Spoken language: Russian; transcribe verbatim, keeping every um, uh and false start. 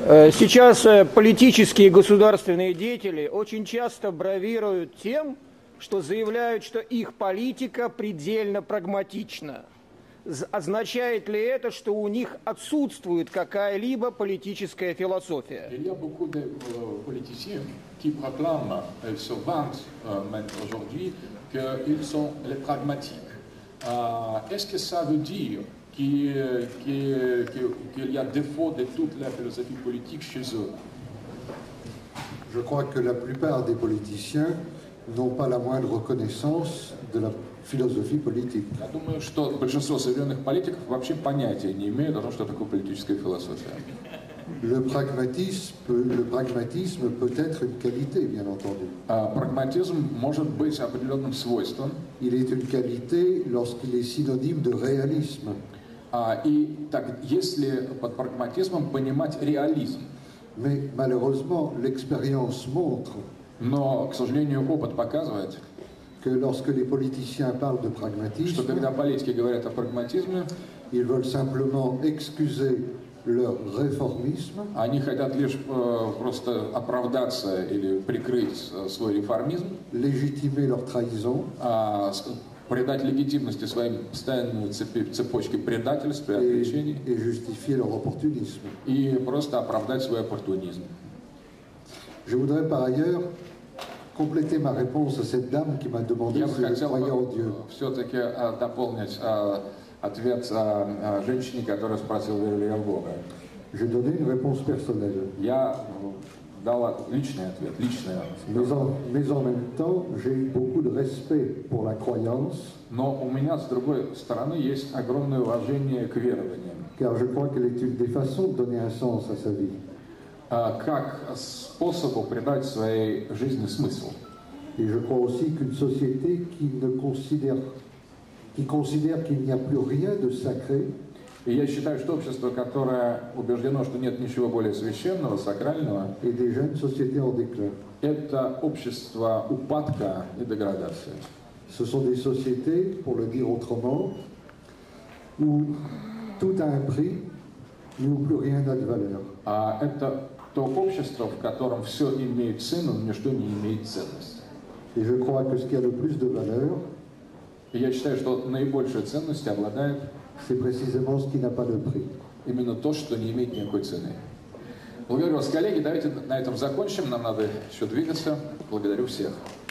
Сейчас политические и государственные деятели очень часто бравируют тем, что заявляют, что их политика предельно прагматична. Означает ли это, что у них отсутствует какая-либо политическая философия? Il y a beaucoup de politiciens qui proclament, ils se vantent même aujourd'hui, qu'ils sont les pragmatiques. Est-ce que ça veut dire qu'il y a défaut de toute la philosophie politique chez eux? Je crois que la plupart des politiciens n'ont pas la moindre reconnaissance de la philosophie politique. Я думаю, что большинство современных политиков вообще понятия не имеют о том, что такое политическая философия. Le pragmatisme, le pragmatisme peut être une qualité, bien entendu. Прагматизм может быть определенным свойством. Il est une qualité lorsqu'il est synonyme de réalisme. И так, если под прагматизмом понимать реализм. Mais malheureusement, l'expérience montre. Но, к сожалению, опыт показывает, que lorsque les politiciens parlent de pragmatisme, что когда политики говорят о прагматизме, ils veulent simplement excuser leur réformisme. Они хотят лишь э, просто оправдаться или прикрыть свой реформизм, légitimer leur trahison, э, придать легитимности своим постоянной цепи, цепочке предательств и отвлечений, et justifier leur opportunisme. И просто оправдать свой оппортунизм. Je voudrais par ailleurs compléter ma réponse à cette dame qui m'a demandé si je croyais en Dieu. Все-таки э, дополнить э, ответ э, женщине, которая спросила, верю ли я в Бога. J'ai donné une réponse personnelle. Я дала личный ответ, личный. Mais en, mais en même temps, j'ai beaucoup de respect pour la croyance. Но у меня, с другой стороны, есть огромное уважение к верованиям. Car je crois qu'elle est une des façons de donner un sens à sa vie. Как способу придать своей жизни смысл. Et je crois aussi qu'une société qui ne considère, qui considère qu'il n'y a plus rien de sacré. И я считаю, что общество, которое убеждено, что нет ничего более священного, сакрального, et déjà une société en déclin. Это общество упадка и деградации. Ce sont des sociétés, pour le dire autrement, où tout a un prix, mais où plus rien n'a de valeur. А это то общество, в котором все имеет цену, но ничто не имеет ценности. Et je crois que ce qui a le plus de valeur, и я считаю, что наибольшая ценность обладает c'est précisément ce qui n'a pas de prix. Именно то, что не имеет никакой цены. Благодарю вас, коллеги. Давайте на этом закончим. Нам надо еще двигаться. Благодарю всех.